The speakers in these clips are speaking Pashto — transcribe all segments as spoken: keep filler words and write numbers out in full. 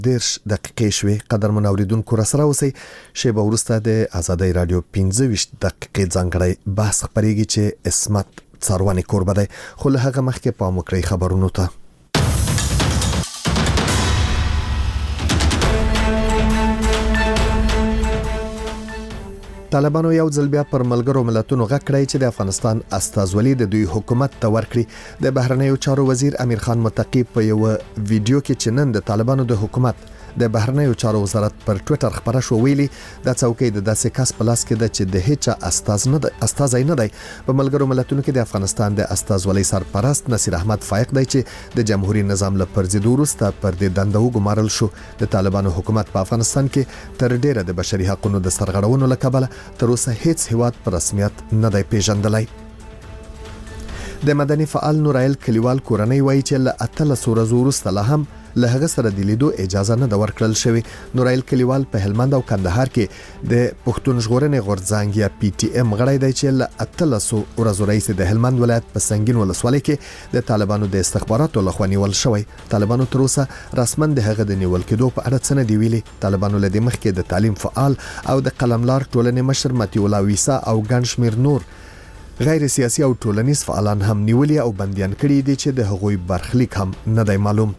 دیرش دقیقې شوي. قدرمن اوریدونکو را سره اوسئ. شیبه وروسته د آزادۍ رادیو پنځه ویشت دقیقې ځانګړی بحث خپرېږي چې عصمت څارواني کوربه دی، خو له هغه مخکې پام وکړئ خبرونو ته. طالبانو یو ځل بیا پر ملګرو ملتونو غږ کړی چې د افغانستان استازولي د دوی حکومت ته ورکړي. د بهرنیو چارو وزیر امیر خان متقی په یو ویډیو کې چې نن د طالبانو د حکومت د بهرنیو چارو وزارت پر ټوئیټر خبره شو ویلي د څوکۍ د داسې کس په لاس کې د چې د هیڅ استاز نه دی استازي نه دی. په ملګرو ملتونو کې د افغانستان د استازولي سرپرست نصیر احمد فائق دی چې د جمهوریت نظام له پرځېدو وروسته پر دې دنده وګمارل شو. د طالبانو حکومت په افغانستان کې تر ډیره د بشري حقوقو د سرغړونو له کبله تر اوسه هیڅ هیواد په رسمیت نه دی پیژندلی. د مدني فعال نورایل کلیوال کورنۍ وایي چې له اتلس ورځو وروسته لا هم له هغه سره د لیدو اجازه نه د ورکړل شوی. نورایل کلیوال په هلمند او کندهار کې د پښتون ژغورنې غورځنګ یا پی ټی ایم غړی دی چې له اتلس ورځو رئیس د هلمند ولایت په سنگین ولسوالۍ کې د طالبانو د استخباراتو لخوا نیول شوی. طالبانو تر اوسه رسماً د هغه د نیول کېدو په اړه څه نه دی ویلي. طالبانو له دې مخکې د تعلیم فعال او د قلملار ټولنې مشر متي الله ویسا او ګڼ شمېر نور غیر سیاسي او ټولنیز فعالان هم نیولي او بندیان کړي دي چې د هغوی برخلیک هم نه دی معلوم.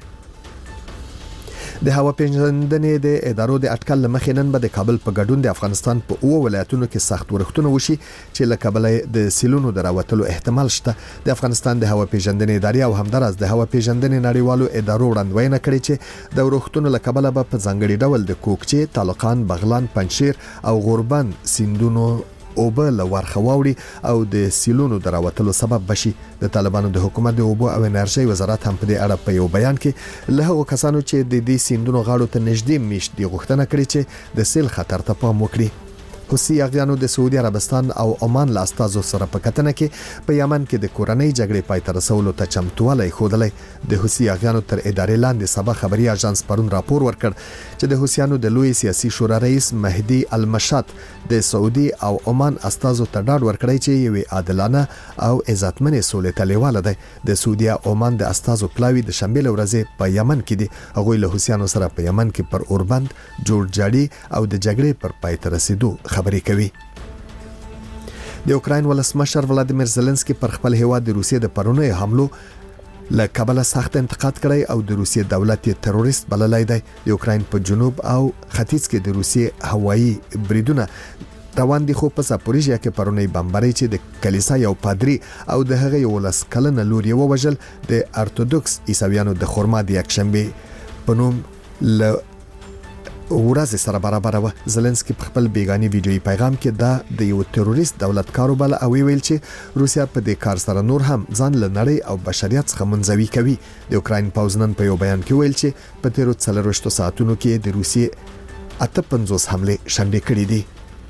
د هوا پیژندنې د ادارو د اټکل لمخې نن به د کابل په ګډون د افغانستان په اوه ولایتونو کې سخت ورښتونه وشي چې له کابل د سیلونو دراوتلو احتمال شته. د افغانستان د هوا پیژندنې ادارې او همدارس د هوا پیژندنې نړیوالو ادارو وړاندوینه کړې چې د ورښتونو له کابل به په ځانګړي ډول د کوکچې، طالقان، بغلان، پنجشیر او غوربند سیندونو اوبه له ورخه واوړي او د سیلونو دراوتلو سبب بشي. د طالبانو د حکومت د اوبو او انرژي وزارت هم په دې اړه په یو بیان کې له هغو کسانو چې د دې سیندونو غاړو ته نږدې میشت دي غوښتنه کړې چې د سیل خطر ته پام وکړي. حوثي اغیانو د سعودي عربستان او عمان له استازو سره په کتنه کې په یمن کې د کورنۍ جګړې پای ته رسولو ته چمتووالی ښودلی. د حوثي اغیانو تر ادارې لاندې سبا خبري اژانس پرون راپور ورکړ چې د حوثیانو د لوی سیاسي شورا رئیس مهدي المشات د سعودي او عمان استازو ته ډاډ ورکړی چې یوې عادلانه او عزتمنې سولې ته لیواله دی. د سعودي او عمان د استازو پلاوی د شنبې له ورځې په یمن کې دي. هغوی له حوثیانو سره په یمن کې پر اوربند، جوړجاړي او د جګړې پر پای ته رسیدو خبرې کوي. د اوکراین ولسمشر ولادیمیر زيلنسکي پر خپل هیواد د روسیې د پرونی حملو له کبله سخت انتقاد کړی او د روسیې دولت تروریست بللی دی. د اوکراین په جنوب او ختیځ کې د روسیې هوایي بریدونه روان دي، خو په زاپوریژیا کې پرونی بمباري چې د کلیسا یو پادری او د هغه یو لس کلنه لور یې ووژل د ارتودوکس عیسویانو د خرما د یکشنبه په نوم له ورځ سره برابر و. زيلنسکي په خپل بیگانی ویډیوي پیغام کې دا د یو تروریست دولت کارو بل او ویل چې روسیا په دې کار سره نور هم ځان له نړۍ او بشریت څخه منزوي کوي. د اوکراین پوځ نن په یو بیان کې ویل چې په تیرو څلرويشتو ساعتونو کې د روسیې اته پنځوس حمله شنډې کړې دي.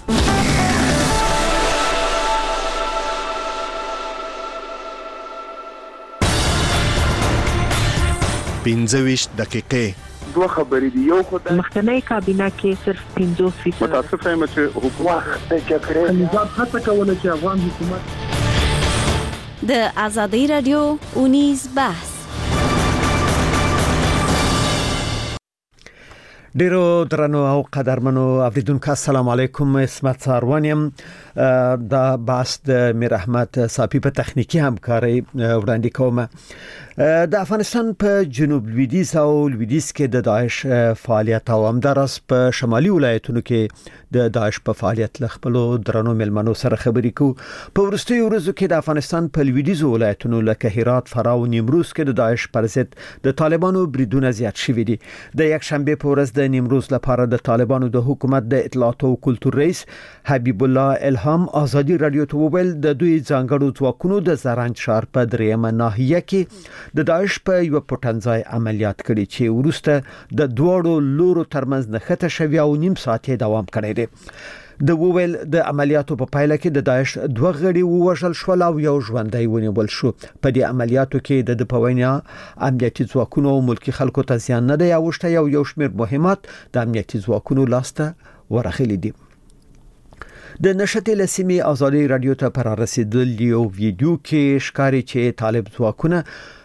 پنځه ویشت دقیقې دوه خبرې دي. یو خدای مخکنی کابینه کې صرف پنځوس فیصد متاسفه یم چې حکومت د جګړې نظام هڅه کوله چې افغان حکومت د آزادۍ رادیو اونیز بحث. ډیرو درنو او قدرمنو اوریدونکو السلام علیکم. عصمت څاروانیم دا بحث د میر احمد صافی په تخنیکی همکاري وړاندې کوم. د افغانستان په جنوب لویدیځ او لویدیځ کې د داعش فعالیت او همدارس په شمالي ولایتونو کې د داعش په فعالیت ل خپل درنو ملمنو سره خبرې کو. په ورستیو ورځو کې د افغانستان په لویدیځ ولایتونو لکه هرات، فراه او نیمروز کې د داعش پر ضد د طالبانو بریدونه زیات شوي دي. د یک شنبه په ورځ د نیمروز لپاره د طالبانو د حکومت د اطلاعات او کلتور رئیس حبیب الله الهام آزادی رادیو ته وویل د دوی ځانګړو ځواکونو د زرنج ښار په دریمه ناحیه کې د داعش په یو پټنځای عملیات کړي چې ورسته د دوړو لورو ترمنځ نښته شوی او نیم ساعت دوام کړی دی. د وویل د عملیاتو په پایله کې د داعش دوه غړي ووژل شول او یو ژوندی ونیول شو. په دې عملیاتو کې د پوینیا امنیتي ځواکونو او ملکی خلکو ته زیان نه دی اوښته او یو شمېر مهمات د امنیتي ځواکونو لاسته ورغلي دي. د نشته لسمی آزادۍ رادیو ته پر رسیدل یو ویډیو کې ښکاري چې طالب ځواکونه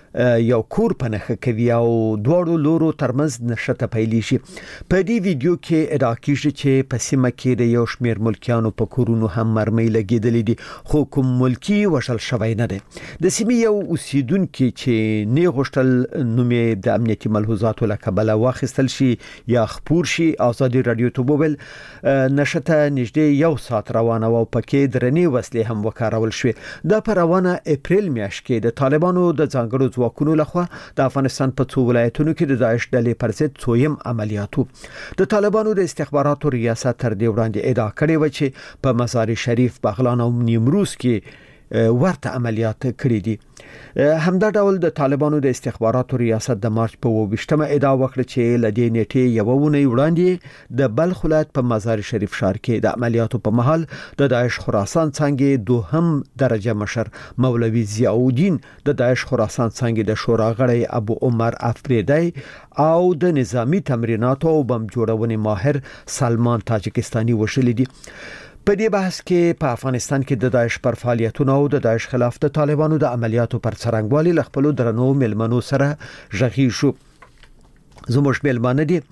یو کور په نخښه کوي او دواړو لورو ترمنځ نښته پیلې شي. په دې ویډیو کې ادعا کیږي چې په سیمه کې د یو شمېر ملکیانو په کورونو هم مرمۍ لګېدلې دي، خو کوم ملکی وشل شوی نه دی. د سیمې یو اوسیدونکو چې نه غوښتل نومې د امنیتي ملحوظاتو له کبله واخیستل شي یا خپور شي، ازادي رادیو ته وویل نښته نږدې یو ساعت روانه و او پکې درنې وسلې هم وکارول شوې. دا په روانه اپریل میاشت کې د طالبانو د ځانګړو ځواکونو لخوا د افغانستان په څو ولایتونو کې د داعش ډلې پر ضد څویم عملیاتو. د طالبانو د استخباراتو ریاست تر دې وړاندې ادعا کړې و چې په مزار شریف، بغلان او نیمروز کې ورته عملیات کړې دي. همدا ډول د طالبانو د استخباراتو ریاست د مارچ په اووه ادعا وکړه چې لدې نیټې یو ونې وړاندې د بلخ ولایت په مزار شریف ښار کې د عملیاتو په مهال د داعش خراسان څنګه دوهم درجه مشر مولوي ضیاء الدین، د داعش خراسان څنګه د شورا غړی ابو عمر افریدی او د نظامی تمریناتو او بم جوړونې ماهر سلمان تاجکستاني وشل دي. په دې بحث کې په افغانستان کې د داعش پر فعالیتونو او د داعش خلاف د طالبانو د عملیاتو پر څرنګوالي له خپل درنو ملمنو سره ژغورل شو. زموږ ملمانه دي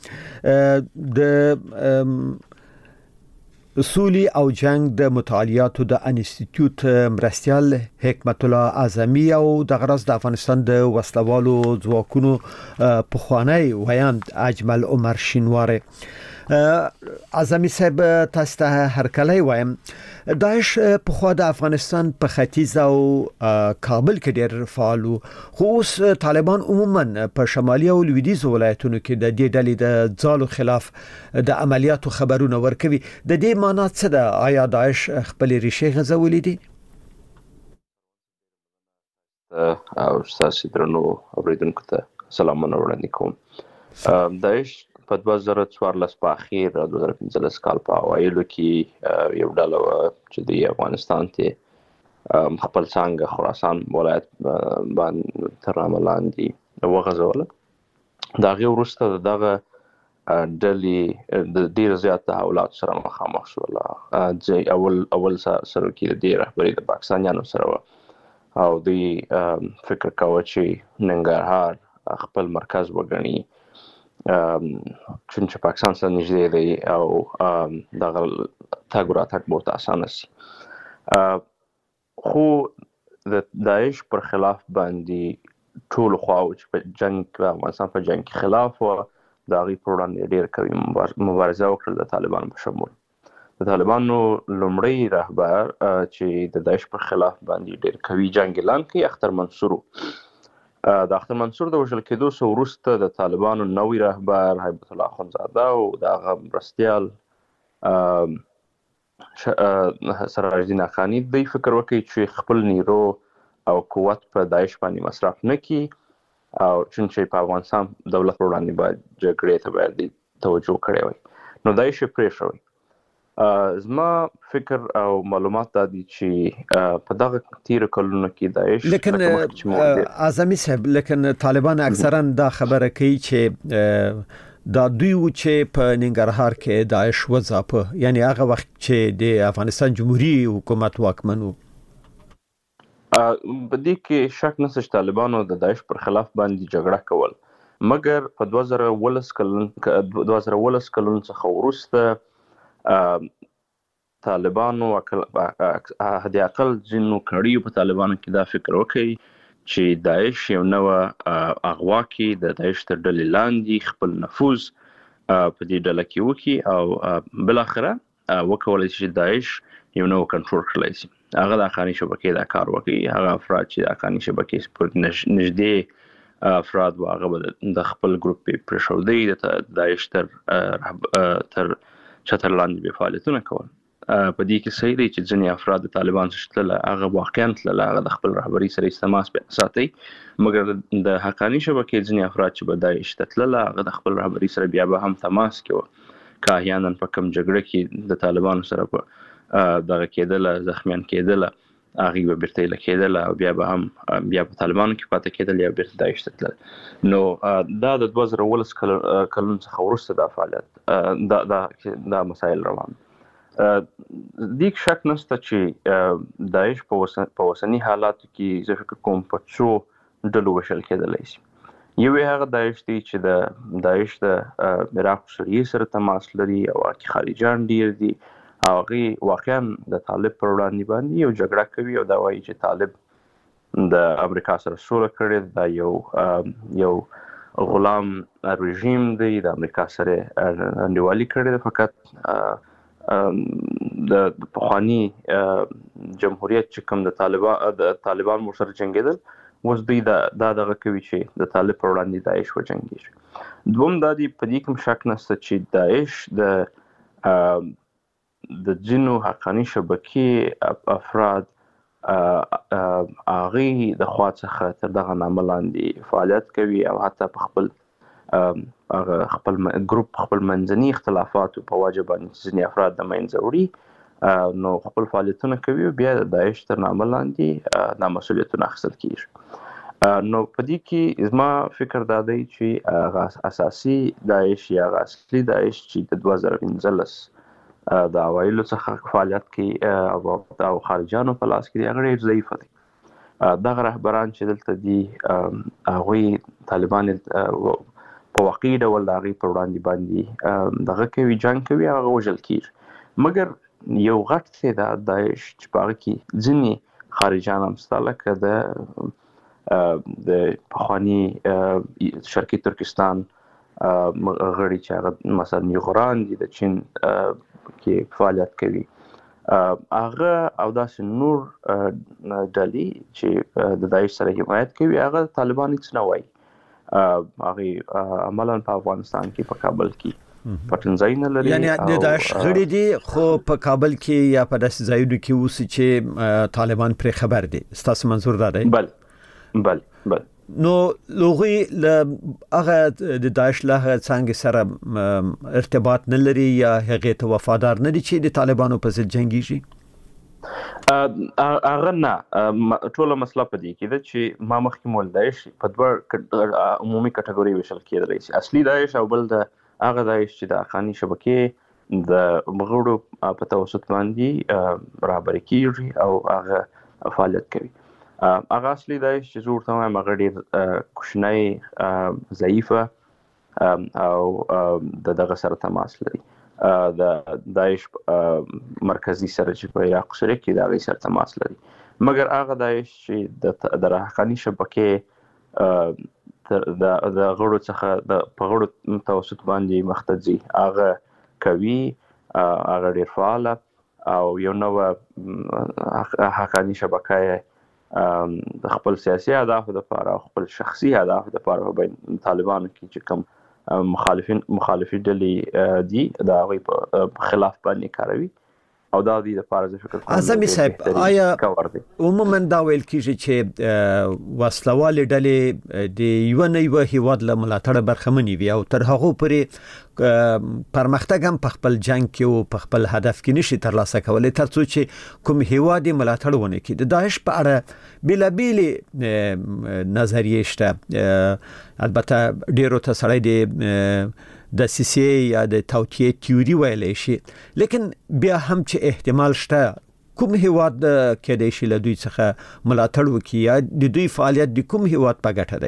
د اصولي او جنگ د مطالعاتو د انسټیټیوټ مرستيال حکمت الله اعظمي او د غرض د افغانستان د وسلوالو ځواکونو پخوانی ویاند اجمل عمر شینواره. اعظمي صاحب تاسو ته هرکلی وایم. داعش په خوا د افغانستان په ختیځ او کابل کې ډېر فعال وو، خو اوس طالبان عموما په شمالي او لویدیځ ولایتونو کې د دې ډلې د ځالو خلاف د عملیاتو خبرونه ورکوي. د دې معنی څه ده؟ آیا داعش خپل ریښې غځولې دي؟ او تاسو درنو اوریدونکو ته سلامونه وړاندې کوم. داعش په دوه زره څوارلس په اخیر دوه زره پنځلس کال په اوایلو کې یو ډله چې د افغانستان ته خپل څنګه خراسان ولایت باندې تر لاندې وغځوله. دا غي وروسته دغه ډلې د ډیر زیات تحولات سره مخامخ شول. چې اول اول سره کې د رهبري د پاکستانیانو سره او د فکر کاوه چې ننګرهار خپل مرکز وګڼي چون چې پاکستان سره نږدې دی او دغه تګ راتګ به ورته اسانه شي. خو د داعش پر خلاف باندې ټول خواو چې په جنگ کې افغانستان په جنگ کې خلاف و د هغې پر وړاندې ډېر قوي مبارزه وکړل د طالبانو په شمول. د طالبانو لومړی رهبر چې د داعش پر خلاف باندې ډېر قوي جنگ اعلان کړي اختر منصور. د اختر منصور د وژل کېدو څخه وروسته د طالبانو نوی رهبر هیبت الله اخندزاده او د هغه مرستیال سراج الدین اخانی دوی فکر وکړي چې خپل نیرو او قوت په داعش باندې مصرف نه کړي او چې په افغانستان دولت پر وړاندې باید جګړې ته باید توجه کړې وای، نو داعش یې پرېښوی. زما فکر او معلومات دا دي چې په دغه تیر کلونو کې داعش لیکن اعظمي صاحب لیکن طالبان اکثرا دا خبره کوي چې دا دوی و چې په ننګرهار کې داعش وځاپه، یعنی هغه وخت چې د افغانستان جمهوریت حکومت واکمن وو. په دې کې شک نشته چې طالبانو د داعش پر خلاف باندې جګړه کول، مګر په دوه زره اوولس کلن دوه زره اوولس کلن څخه وروسته طالبانو هدي اقل ځینو کړیو په طالبانو کې دا فکر وکړي چې داعش یو نوه اغوا کې د داعش تر ډلې لاندې خپل نفوذ په دې ډله کې وکړي او بل اخره وکولای شي داعش یو نو کنټرول کړی شي. هغه د افغاني شبکې دا کار وکړي. هغه افراد چې د افغاني شبکې پر نږدې افراد و هغه د خپل ګروپ پر شودي د داعش تر تر چتر لاندې به فعالیتونه کول. په دې کې صحیح دی چې ځینې افراد د طالبان څخه تلل، هغه واقعا تلل، هغه د خپل رهبري سره تماس ساتي، مګر د حقاني شبکې ځینې افراد چې به داعش ته تلل، هغه د خپل رهبري سره بیا به هم تماس کوي. که احیانا په کوم جګړه کې د طالبانو سره په دغه کېدل، زخمیان کېدل، هغه به بیرته لکېدل او بیا به هم بیا په طالبانو کې پاتې کېدل یا بیرته داعش ته تلل. نو دا د دوه زره اوولس کلونو څخه وروسته دا فعالیت دا دا دا مسایل روان. دیک شک نشته چې داعش په وسنی حالاتو کې زه فکر کوم په څو ډلو وشل کېدلی شي. یو هغه داعش دی چې د داعش د عراق سوریې سره تماس لري او واقعي خارجان ډیر دي. هغه واقعا د طالب پر وړاندې باندې یو جګړه کوي او دا وایي چې طالب د امریکا سره سوله کړې، دا یو یو غلام رژیم دی، د امریکا سره انډیوالي کړې ده. فقط د پخواني جمهوریت چې کوم د طالبان د طالبان ور سره جنګېدل، اوس دوی دا دغه کوي چې د طالب پر وړاندې داعش وجنګېږي. دوم دا دی په دې کوم شک نشته چې داعش د د ځینو حقاني شبکې افراد هغې د خوا څخه تر دغه نامه لاندې فعالیت کوي او حتی په خپل هغه خپل ګروپ خپل منځني اختلافاتو په وجه باندې ځینې افراد د منځه وړي، نو خپل فعالیتونه کوي او بیا د داعش تر نامه لاندې دا مسؤلیتونه اخیستل کېږي. نو په دې کې زما فکر دا دی چې هغه اساسي داعش یا هغه اصلي داعش چې د دوه زره پنځلس د اوایلو څخه فعالیت کوي او خارجانو په لاس کې دي، هغه ډېر ضعیفه دي. دغه رهبران چې دلته دي هغوی طالبان په واقعي ډول د هغې پر وړاندې باندې دغه کوي، جنګ کوي، هغه وژل کېږي. مګر یو غټ تعداد داعش چې په هغه کې ځینې خارجان هم شته، لکه د د پخواني شرقي ترکستان غړي چې هغه مثلا یغران دي، د چین کې فعالیت کوي، هغه او داسې نور ډلې چې د داعش سره حمایت کوي، هغه طالبان هیڅ نه وایي. هغې عملاً په افغانستان کې په کابل کې پټنځایونه لري، یعنی د داعش غړي دي خو په کابل کې یا په داسې ځایونو کې اوسي چې طالبان پرې خبر دي. ستاسو منظور دا دی؟ بل بل بل نو لوغي له هغه د داعش له څنګه سره ارتباط نه لري یا هغه ته وفادار نه دي چې د طالبانو په ضد جنگيږي؟ هغه نه، ټوله مسله په دې کې ده چې ما مخکې مول داعش په دوه عمومي کټګوري ویشل کېدلی شي، اصلي داعش او بل د هغه داعش چې د حقاني شبکې د مغړو په توسط باندې رهبري کېږي او هغه فعالیت کوي. هغه اصلي داعش چې زه ورته وایم هغه ډېر کوچنی، ضعیفه او د دغه سره تماس لري. د داعش مرکزي سره چې په عراق سوریه کې د هغې سره تماس لري. مګر هغه داعش چې د حقاني شبکې د غړو څخه د په غړو توسط باندې مخ ته ځي، هغه کوي، هغه ډېر فعاله او یو نوع حقاني شبکه د خپل سیاسي اهدافو لپاره او خپل شخصي اهدافو لپاره په طالبانو کې چې کوم مخالفین مخالفي ډلې دي د هغوی په خلاف باندې کاروي او دا د لپاره زه فکر کوم اعظمي صاحب آیا عموما دا ویل کیږي چې وسلوال ډلې د یو نه یو هیواد له ملاتړ برخمنې وي او تر هغه پورې پرمختګ هم په خپل جنگ کې او په خپل هدف کې نشي ترلاسه کولای ترڅو چې کوم هیواد ملاتړ ونه کړي. د داعش په اړه بیلابیل نظریې شته، البته ډیرو ته سړی د د سیسی یا د توطئې تیوري ویلې شي، لیکن بیا هم چې احتمال شته کوم هیواد کې د شي له دوی څخه ملاتړ وکړي یا د دوی فعالیت د کوم هیواد په ګټه دی.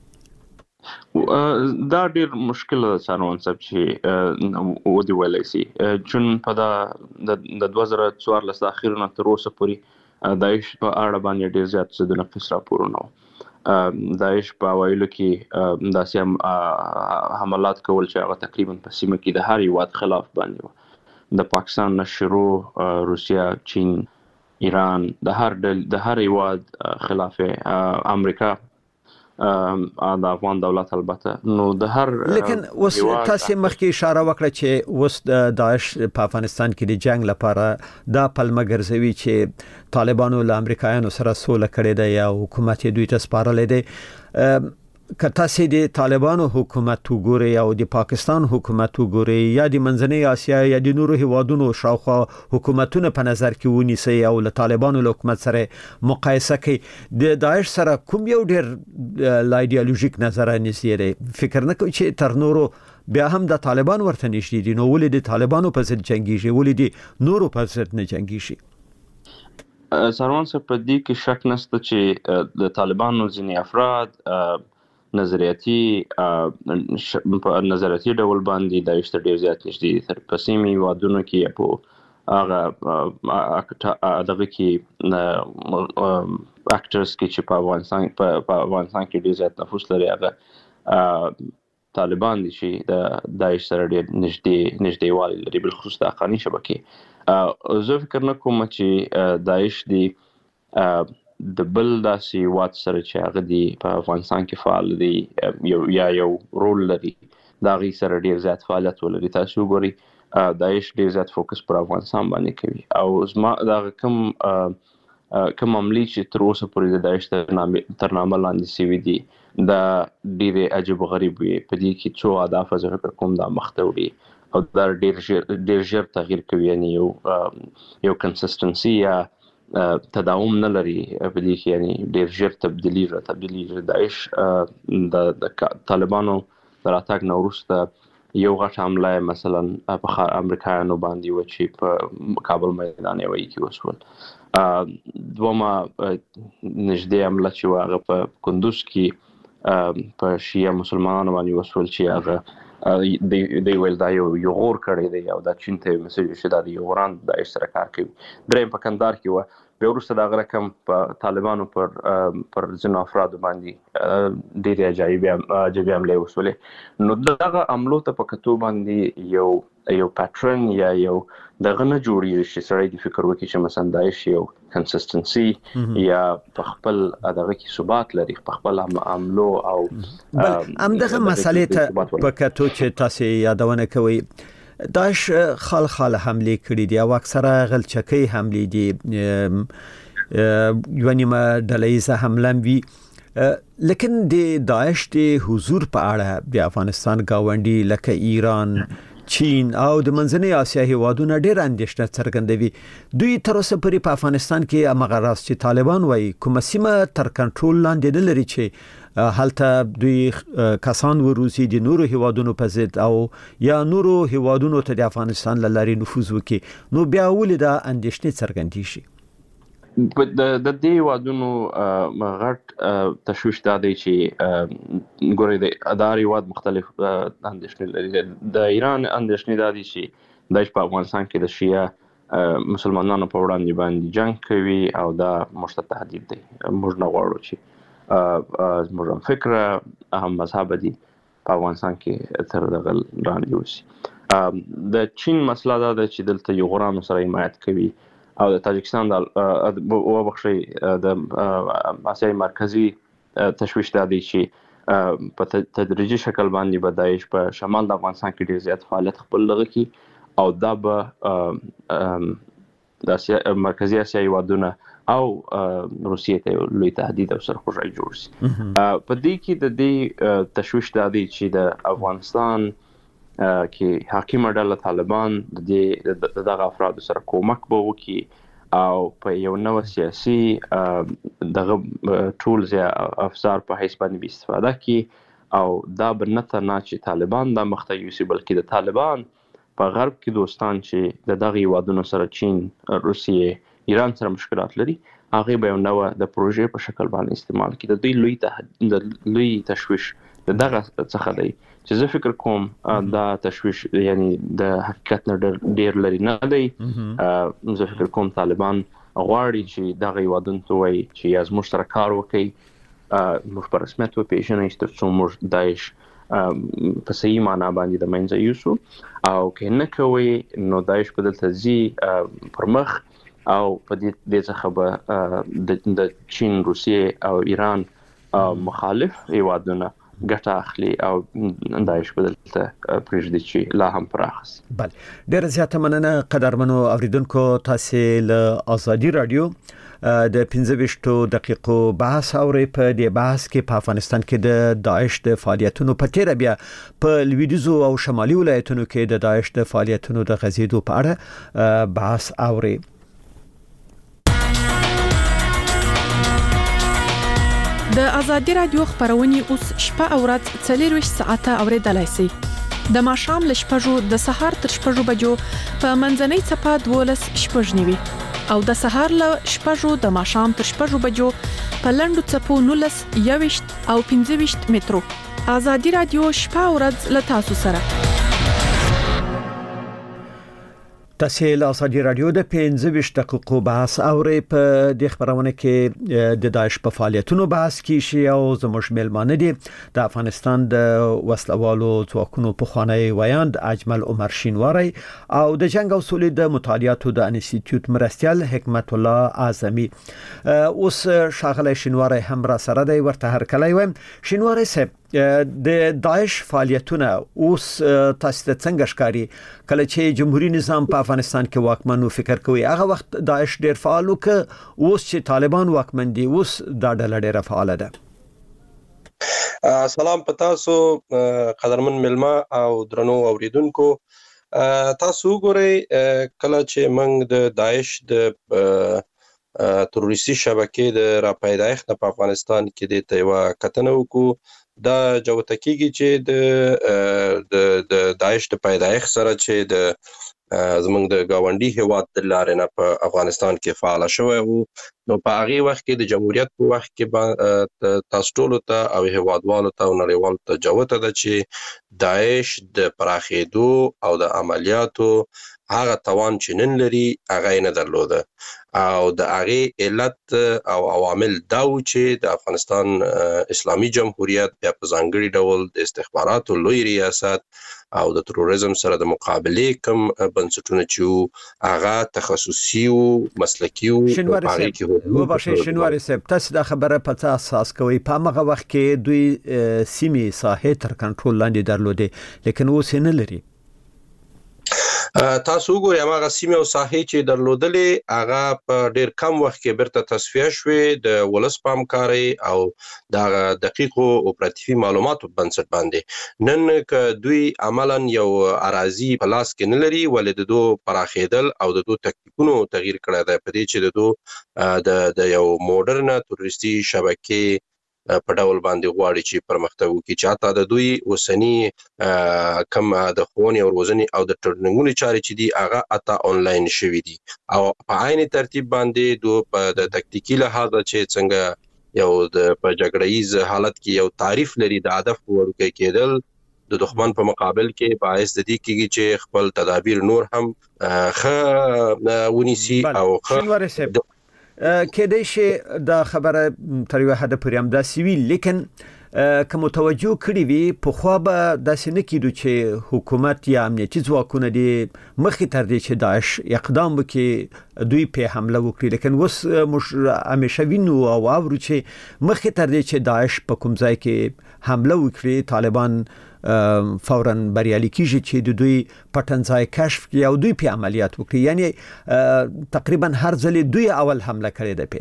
دا ډیر مشکل ده څارون صاحب چې و دی ویلای شي، چون په دا د دوه زره څوارلس اخیرونه تر اوسه پورې داعش په اړه باندې ډیر زیات څه د نقص راپورونه داعش په اوایلو کې داسې حملات کول چې هغه تقریبا په سیمه کې د هر هیواد خلاف باندې د پاکستان نه شروع روسیا، چین، ایران، د هر د هر هیواد خلاف امریکا د افغان دولت البته نو د هر لیکن اوس تاسو مخکې اشاره وکړه چې اوس د داعش په افغانستان کې د جنگ لپاره دا پلمه ګرځوي چې طالبانو له امریکایانو سره سوله کړې ده یا حکومت دوی ته سپارلې ده. که تاسو د طالبانو حکومت وګورئ او د پاکستان حکومت وګورئ یا د منځنۍ اسیا یا د نورو هیوادونو شاوخوا حکومتونه په نظر کې ونیسئ او له طالبانو له حکومت سره مقایسه کړئ، د داعش سره کوم یو ډیر لا ایدئولوژیک نظر نږدې دی؟ فکر نه کوئ چې تر نورو بیا هم د طالبان ورته نږدې دي؟ نو ولې د طالبانو په ضد جنګیږي، ولې د نورو په ضد نه جنګیږي؟ سروان صاحب په دې کې شک نشته چې د طالبانو ځینې افراد نظریاتي په نظریاتي ډول باندې د داعش ته ډېر زیات نږدې دي. تر په سیمې هیوادونو کې په هغه دغه کې اکټرز کې چې په افغانستان په افغانستان کې ډېر زیات نفوذ لري هغه طالبان دي چې د داعش سره ډېر نږدې نږدېوالی لري، بالخصوص د افغاني شبکې. زه فکر نه کوم چې داعش دی د بل داسې هیواد سره چې هغه دی په افغانستان کې فعال دی یو یا یو رول لري د هغې سره ډېر زیات فعالیت ولري. تاسو وګورئ داعش ډېر زیات فوکس پر افغانستان باندې کوي او زما دغه کوم کوم عملې چې تر اوسه پورې د داعش تر نامه لاندې سوي دي دا ډېرې عجیب و غریب وي. په دې کې څو اهداف زه فکر کوم دا مخته وړي او دا ډېر ژر تغییر کوي، یعنی یو یو کنسسټنسي یا تداوم نه لري په دې کې، یعنی ډېر ژر تبدیلي را تبدیلي. داعش د طالبانو د راتګ نه وروسته یو غټ حمله مثلا په امریکایانو باندې و چې په کابل میدان یوه کې وشول. دومه نږدې حمله چې و هغه په کندوز کې په شیعه مسلمانانو باندې وشول چې هغه دی ویل دا یو غور کړی دی او دا چین ته مسیج چې دا د یوران د داعش سره کار کوي. درېیم په کندهار کې و، بیا وروسته د هغه رقم په طالبانو پر پر ځینو افرادو باندې ډېرې عجایبې عجیبې حملې وشولې. نو دغه حملو ته په کتو باندې یو یو پیټرن یا یو دغه نه جوړېږي چې سړی د فکر وکړي چې مثلا داعش یو کنسسټنسي یا په خپل دغه کې ثبات لري، په خپل عملو او همدغه مسئلې ته په کتو چې تاسو یادونه کوئ داعش خال خال حملې کړي دي او اکثره غلچکۍ حملې دي، یو نیمه ډلهیزه حمله وي. لیکن د داعش د حضور په اړه د افغانستان ګاونډي لکه ایران، چین او د منځنۍ اسیا هیوادونه ډېر اندېښنه څرګندوي. دوی تر اوسه پورې په افغانستان کې همغه راز چې طالبان وایي کومه سیمه تر کنټرول لاندې نه لري چې هلته دوی کسان وروزي د نورو هیوادونو په ضد او یا نورو هیوادونو ته د افغانستان له لارې نفوذ وکړي. نو بیا ولې دا اندېښنې څرګندېږي؟ د دې هیوادونو غټ تشویش دا دی چې ګورئ د ادارې هیواد مختلف اندېښنې لري. د ایران اندېښنې دا دي چې داعش په افغانستان کې د شیعه مسلمانانو په وړاندې باندې جنګ کوي او دا موږ ته تهدید دی. موږ نه غواړو چې زموږ هم فکره هم مذهب دي په افغانستان کې تر دغه لاندې اوسي. د چین مسله دا ده چې دلته یوغورانو سره حمایت کوي او د تاجکستان د وبخښئ د اسیای مرکزي تشویش دا دی چې په تدریجي شکل باندې به داعش په شمال د افغانستان کې ډېر زیات فعالیت خپل لغه کړي او دا به د مرکزي اسیا هیوادونه او روسیې ته لوی تهدید او سرخوږی جوړ شي. په دې کې د دې تشویش دا دی چې د افغانستان کې حاکمه ډله طالبان د دې دغه افرادو سره کومک به وکړي او په یو نوې سیاسي دغه ټولز یا افزار په حیث باندې استفاده کړي او دا به نه تنها چې طالبان دا مخته یوسي بلکې د طالبان په غرب کې دوستان چې د دغه هیوادونو سره چین، روسیې، ایران سره مشکلات لري هغه به یو نوې د پروژې په شکل باندې استعمال کړي. د دوی لوی د لوی تشویش دغه څخه دی چې زه فکر کوم دا تشویش یعنی د حقیقت نه ډېر لري نه دی. زه فکر کوم طالبان غواړي چې دغه هیوادونو ته وایي چې یا زموږ سره کار وکړئ، موږ په رسمیت وپېژنئ تر څو موږ داعش په صحیح معنا باندې د منځه یوسو او که نه کوئ نو داعش به دلته ځي پر مخ او په دې څخه به د چین، روسیې او ایران مخالف هیوادونه ګټه اخلي او داعش بدلته پرېږدي چې لا هم پراخ شي. بله، ډېره زیاته مننه قدرمنو اوریدونکو. تاسو له ازادي رادیو د پنځه ویشتو دقیقو بحث اورئ. په دې بحث کې په افغانستان کې د داعش د فعالیتونو په تیره بیا په لویدیځو او شمالي ولایتونو کې د داعش د فعالیتونو د غځېدو په اړه بحث اورئ. د ازادي رادیو خبرونه اوس شپه او ورځ څلور ساعته اوریدلای شئ. د ماښام له شپږو د سهار تر شپږو بجو په منځنۍ چپه دولس شپږ نیوي او د سهار له شپږو د ماښام تر شپږو بجو په لنډو چپو نولس یويشت او پنځه ویشت مترو. ازادي رادیو شپه او ورځ له تاسو سره. تاسو له ازادي رادیو د پنځه ویشت دقیقو بحث اوري په د خبرونه کې د داعش په فعالیتونو بحث کیږي او زموږ ملمانه دي د افغانستان د وسلوالو ځواکونو په خوانی ویاند اجمل عمر شینواری او د جنگ او سولې د مطالعاتو د انسټیټیوټ مرستيال حکمت الله اعظمي. اوس شاغله شینواری هم را سره دی ورته هر کله ویم. شینواری صاحب د داعش فعالیتونه اوس تاسو ته څنګه ښکاري کله چې جمهوریت نظام په افغانستان کې واکمن او فکر کوي هغه وخت داعش ډیر فعال وک اوس چې طالبان واکمن دي اوس دا ډله ډیره فعال ده. سلام پتا سو قدرمن ملما او درنو اوریدونکو تاسو ګورئ کله چې موږ د داعش د تروریستي شبکې د راپیدایښت په افغانستان کې د تیوا کتنه وکړو دا جوتکیږي چې د د د داعش د پیدایښت سره چې د زمونږ د گاونډي هیواد د لارې نه په افغانستان کې فعال شوی وو نو په هغه وخت کې د جمهوریت په وخت کې تاسو ټول ته او هیوادوالو ته او نړیوالو ته جوته ده چې داعش د پراخېدو او د عملیاتو هغه توان چې نن لري هغه نه درلوده او د هغه علت او عوامل دا و چې د افغانستان اسلامي جمهوریت بیا په ځانګړي ډول د استخباراتو لوی ریاست او د تروریزم سره د مقابله کوم بنسټونه چې هغه تخصصي او مسلکي او پاره کې وو بشه شنواري صاحب تاسو دا خبره په اساس کوي په هغه وخت کې دوی سیمې ساحه تر کنټرول لاندې درلوده لیکن اوس نه لري. تاسو ګورئ هغه سیمه او ساحې چې درلودلې هغه په ډیر کم وخت کې برته تصفیه شوې د ولس پامکاري او د دقیقو اپراتیفي معلوماتو بنسټ باندې نن ک دوی عملاً یو اراضي په لاس کې نه لري ولې د دوه پراخېدل او د دوه تکتیکونو تغییر کړی دی په دې چې د دوه د یو موډرن تروریستي شبکې په ډول باندې غواړي چې پرمختګ وکړي چې حتی د دوی وسنی کم د ښوونې او روزنې او د ټریننګونو چارې چې دي هغه اته آنلاین شوي دي او په عین ترتیب باندې دوی په د تکتیکي لحاظ چې څنګه یو د په جګړهیز حالت کې یو تعریف لري د هدف ورکې کېدل د دښمن په مقابل کې باعث د دې کېږي چې خپل تدابیر نور هم خ ونیسي او خ کېدای شي دا خبره تر یو حد پورې هم دا سوي لیکن کوم توجه کړی وي په خو به داسې نه کیدو چې حکومت یا امنیتي ځواکونه دي مخې تر دې چې داعش اقدام وکړي دوی په حمله وکړي لیکن اوس موږ همیشه وینو او اورو چې مخې تر دې چې داعش په کوم ځای کې حمله وکړي طالبان فورا بریالي کیږي چې د دوی پټنځای کشف کړي او دوی په عملیات وکړي یعنی تقریبا هر ځل دوی اول حمله کړې ده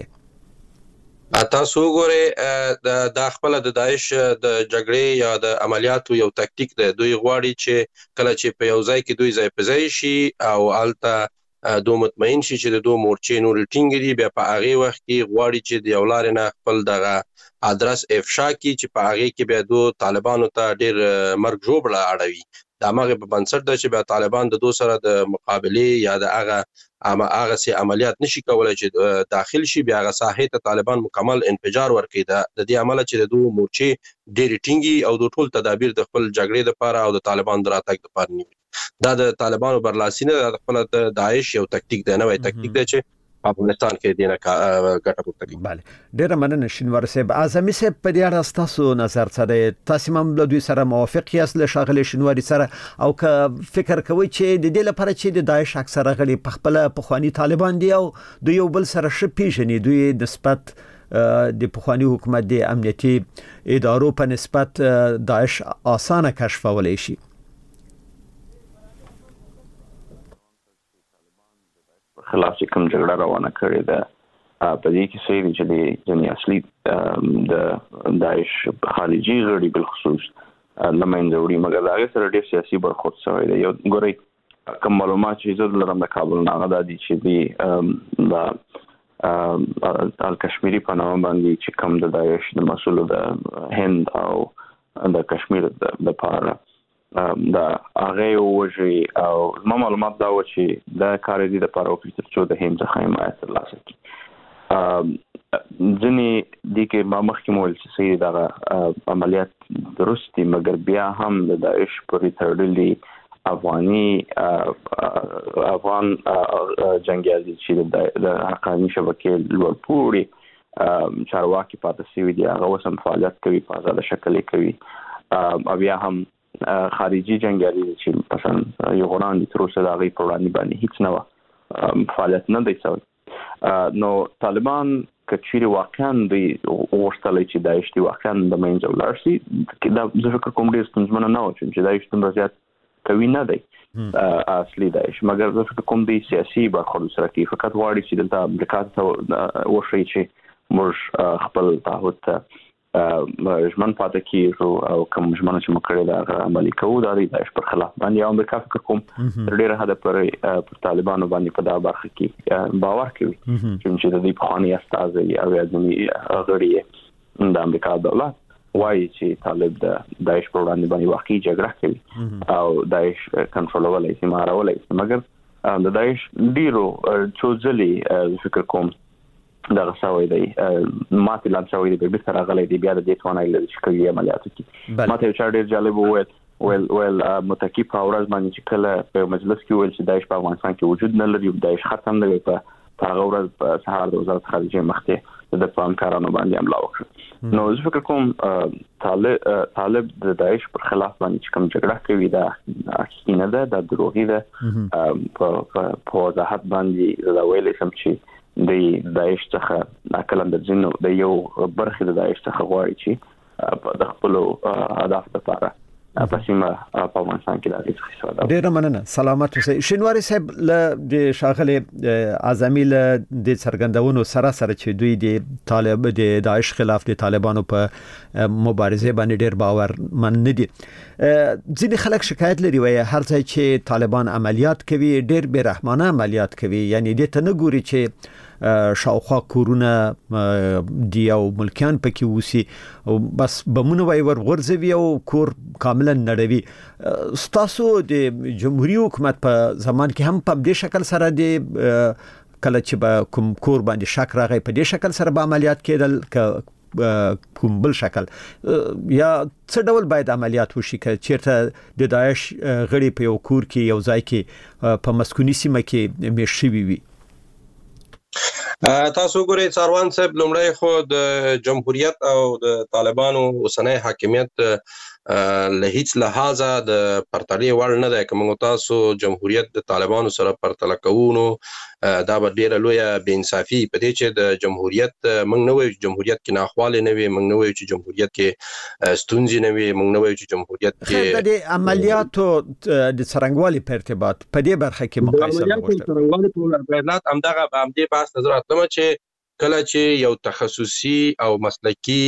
په تاسو ګورئ د خپل د داعش د جګړې یا د عملیاتو یو تکتیک ده دوی غواړي چې کله چې په یو ځای کې دوی ځای په ځای شي او الته دوه مطمئن شي چې د دوه مورچې نور ټینګ دي بیا په هغه وخت کې غواړي چې د یو لارې نه خپل دغه ادرس افشا کی چې په هغه کې بیا دوه طالبانو ته ډیر مرګ جوړه اړوي دا مغه په بنسټ د چې بیا طالبان د دوه سره د مقابله یا د هغه اما هغه سي عملیات نشي کولای چې داخل شي بیا هغه ساحه ته طالبان مکمل انفجار ورکړي د دې عمل چې د دوه مورچې ډیر ټینګي او د ټول تدابیر د خپل جګړې لپاره او د طالبان دراتګ لپاره نیولي دا د طالبانو برلاسینه د خپل د داعش یو تکتیک دی نوې تکتیک دی چې افغانستان کې دینه ګټه پورته کوي. بله ډیره مننه شینوار صاحب. اعظمي صاحب په دې اړه تاسو نظر څه دی؟ تاسو هم له دوی سره موافق یاست له شاغلي شینواری سره او که فکر کوي چې د دې لپاره چې د داعش اکثره غړي په خپل پخوانی طالبان دي او دوی یو بل سره شپې پیژني دوی نسبت د پخوانی حکومت د امنیتي ادارو په نسبت داعش اسانه کشفولای شي. خلاف چې کوم جګړه روانه کړې ده په دې کې صحیح چې د جنی اصلي د داعش خارجي غړي بل خصوص لمنځه وړي مګر دا غیر سره ډېر سیاسي برخورد شوی دی. یو ګورئ کوم معلومات چې زه لرم د کابل نه غدا دي چې دی د ال کشمیری په نامه باندې چې کوم د داعش د مسؤل د هند او د کشمیر د لپاره دا هغه وجه او ما معلومات دا و چې دا کار دي د پاره او چې د هند څخه حمایت ترلاسه کړي. ځنې دي کې ما مخکې مول چې سي دا عملیات درستي مګر بیا هم د داعش پرې تړلي افغاني افغان جنگیالي چې د حقاني شبکې لوړپوړي چارواکي پاتې سوي دي هغه وسم فعالیت کوي په آزاد شکل کوي او بیا هم خارجي جنگیالي چې مثلا یو غران دي تر اوسه د هغې په وړاندې باندې هیڅ نه فعالیت نه دی شوی. نو طالبان که چیرې واقعا دوی غوښتلی چې داعش دي واقعا د منځه ولاړ شي دا زه فکر کوم ډېر ستونزمنه نه و چې داعش دومره زیات کوي نه دی اصلي داعش مګر زه فکر کوم دوی سیاسي برخورد سره کوي فقط غواړي چې دلته امریکا ته وښیي چې موږ خپل تعهد ته ژمن پاتې کیږو او کوم ژمنه چې موږ کړې ده هغه عملي کوو دا د داعش پر خلاف باندې او امریکا فکر کوم تر ډېره حده پورې پر طالبانو باندې په دا برخه کې باور کوي چې د دې پخواني استازي او ځینې غړي د امریکا دولت وایي چې طالب د داعش پر وړاندې باندې واقعي جګړه کوي او داعش کنټرولولای شي مهارولای شي مګر د داعش ډیرو څو ځلې فکر کوم دا غساوي دی ماته لاندې شوی دی به سره غلې دی بیا د دې توانایي لري چې کوي عملیاتو کې ماته یو ډېر جالب وویل ول ول متکی په ورځ باندې چې کله په مجلس کې ویل چې داعش په افغانستان کې وجود نه لري داعش ختم دی په هغه ورځ په سهار د وزارت خارجه مخته د پلانکارانو باندې حمله وکړه. نو زه فکر کوم طالب طالب د داعش پر خلاف باندې چې کوم جګړه کوي دا حقیقي نه ده دا دروغي ده په په وضاحت باندې دا ویلې سم چې د داعش څخه ناکلند ځینو د یو برخه د داعش څخه غواړي چې د خپل اهداف لپاره په سیمه په افغانستان کې د هغې څخه استفاده وکړي. ډېره مننه. سلامت اوسئ. شینواري صاحب له د ښاغلي اعظمي له د څرګندونو سره سره چې دوی د طالب د داعش خلاف د طالبانو په مبارزه باندې ډېر باورمن نه دي. ځینې خلک شکایت لري وایي هر ځای چې طالبان عملیات کوي ډېر بې رحمانه عملیات کوي یعنی دې ته نه ګوري چې شاوخوا کورونه دی او ملکیان پکې وسی او بس بمونه وای ور غورځوي او کور کاملا نړوي. ستاسو د جمهوریت حکومت په زمان کې هم په دې شکل سره دی کله چې به کوم کور باندې شک راغی په دې شکل سره به عملیات کېدل ک کوم بل شکل یا څه ډول باید عملیات وشي چې چیرته د داعش غړي په یو کور کې یو ځای کې په مسکونی سیمه کې میشوي وي. تاسو ګورئ څاروان صاحب لومړی خو د جمهوریت او د طالبانو اوسنی حاکمیت له هیڅ لحاظه د پرتلې وړ نه دی. که موږ تاسو جمهوریت د طالبانو سره پرتله کوو نو دا به ډېره لویه بې انصافي په دې چې د جمهوریت موږ نه وایو چې جمهوریت کې ناخوالې نه وي موږ نه وایو چې جمهوریت کې ستونزې نه وي موږ نه وایو چې جمهوریت کې د عملیاتو د څرنګوالي په ارتباط په دې برخه کې مقایسه وکړو. څرنګوالي په ارتباط همدغه به همدې بحث نظر اتلم چې کله چې یو تخصصي او مسلکی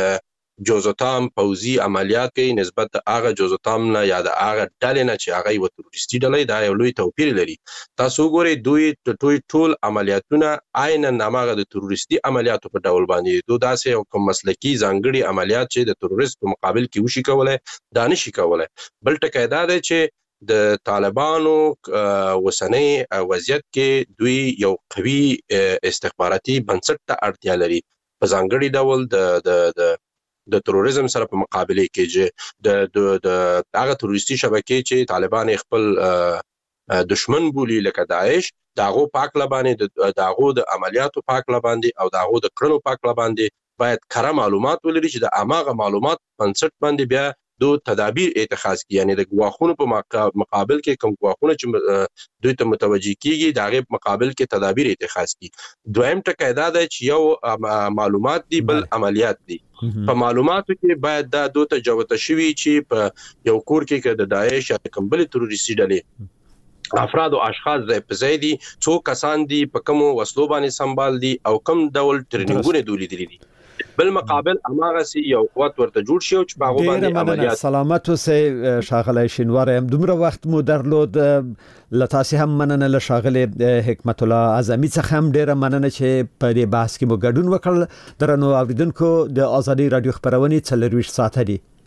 جوزتام پوزي عملیات کوي نسبت د هغه جوزتام نه یا د هغه ډلې نه چې هغه یو تروریستي ډلې دا یو لوی توپیر لري. تاسو ګورئ دوی ټول ټول عملیاتونه عیناً هماغه د تروریستي عملیاتو په ډول باندې دوی داسې یو کوم مسلکی ځانګړي عملیات چې د تروریست په مقابل کې وشي کولای دا نشي کولای. بل ټکی دا دی چې د طالبانو وسنۍ وضعیت کې دوی یو قوي استخباراتي بنسټ ته اړتیا لري په ځانګړي ډول د د د د تروریزم سره په مقابله کې چې د د هغه تروریستي شبکې چې طالبان خپل دشمن بولي لکه داعش داغو پاک لبانې داغو د عملیاتو پاک لباندې او داغو د کړنو پاک لباندې باید کره معلومات ولري چې د اماغه معلومات بنسټ باندې بیا دو تدابیر اتخاذ کی یعنی د ګواښونو په مقابل کې کوم ګواښونه چې دوی ته متوجي کیږي دا غي مقابل کې تدابیر اتخاذ کی. دویم ټکی دا دی چې یو معلومات دي بل عملیات دي. په معلوماتو کې باید دا دوه تجاوز شوي چې په یو کور کې د داعش یا کوم بل تروریستي ډلې افراد او اشخاص د پزیدي څو کسان دي په کوم وسلو باندې سنبال دي او کوم ډول ټرینینګونه دوی لیدلي دي. بل مقابل اماغه سي یو قوت ورته جوړ شي او چې باغ باندې عملیات. سلامت اوسئ شاغله شینوار هم دومره وخت مو درلود لتاسې هم مننه له شاغله حکمت الله اعظمي څخه هم ډیره مننه چې په دې بحث کې مو ګډون وکړل. درنو اوریدونکو د ازادي رادیو خبرونه څلور ویشت ساعت دی